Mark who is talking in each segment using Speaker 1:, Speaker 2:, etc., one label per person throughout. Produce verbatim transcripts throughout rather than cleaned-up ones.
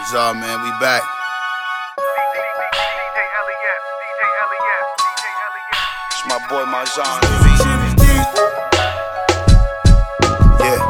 Speaker 1: What's up, man? We back. It's my boy Marzon. Yeah.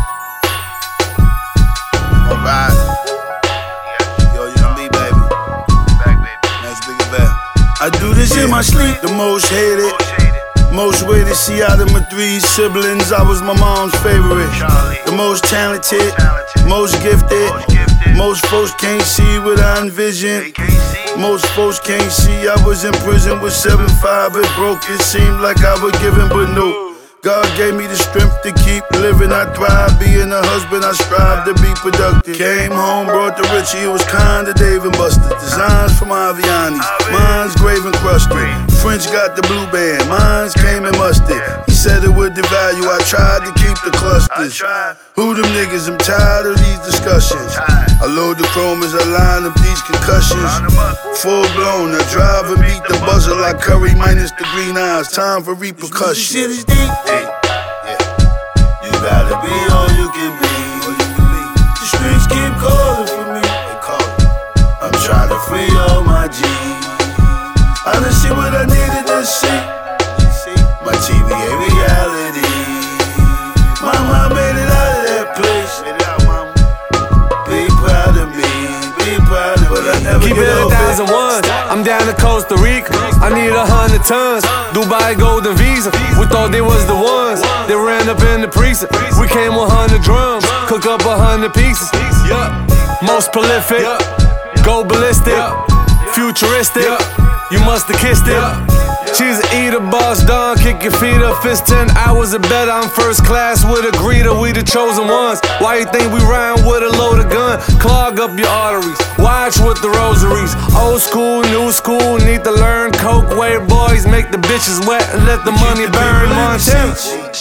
Speaker 1: Alright. Yo, you know me, baby. Back, baby. That's Big Bell.
Speaker 2: I do this in my sleep, the most hated. Most waited, see out of my three siblings, I was my mom's favorite. The most talented, most gifted. Most folks can't see what I envision. Most folks can't see I was in prison with seven five. It broke, it seemed like I was giving, but no. God gave me the strength to keep living. I thrive, being a husband, I strive to be productive. Came home, brought the Richie, it was kinda Dave and Buster. Designs from Aviani, mine's grave and crusted. French got the blue band, mine's came and mustard. He said it would devalue, I tried to keep the clusters. Who them niggas, I'm tired of these discussions. I load the chrome as I line up these concussions. Full blown, I drive and beat the buzzer like Curry minus the green eyes. Time for repercussions. Shit is deep. Hey, yeah. You gotta be all you can be. The streets keep calling for me. I'm trying to free all my G's. I done see what I needed to see. My T V A reality. Mama, I made it out of that place. Be proud of me, be proud of me. I never
Speaker 3: Keep it a thousand ones. I'm down to Costa Rica. I need a hundred tons. Dubai golden visa. We thought they was the ones. They ran up in the precinct. We came with hundred drums. Cook up a hundred pieces. Yeah. Most prolific. Go ballistic. Futuristic. You must've kissed it. She's an eater, boss down, kick your feet up. It's ten hours of bed, I'm first class with a greeter. We the chosen ones. Why you think we rhyme with a loaded gun? Clog up your arteries, watch with the rosaries. Old school, new school, need to learn. Coke wear boys, make the bitches wet and let the money burn. Montana.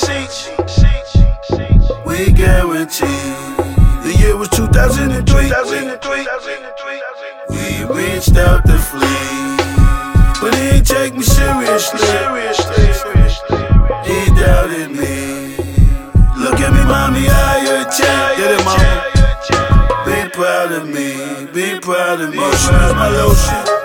Speaker 2: We guarantee. The year was two thousand three. We reached out to flee, but he ain't take me seriously. He doubted me. Look at me, mommy, I your child. Get it, mama. Be proud of me, be proud of me. Motion is my lotion.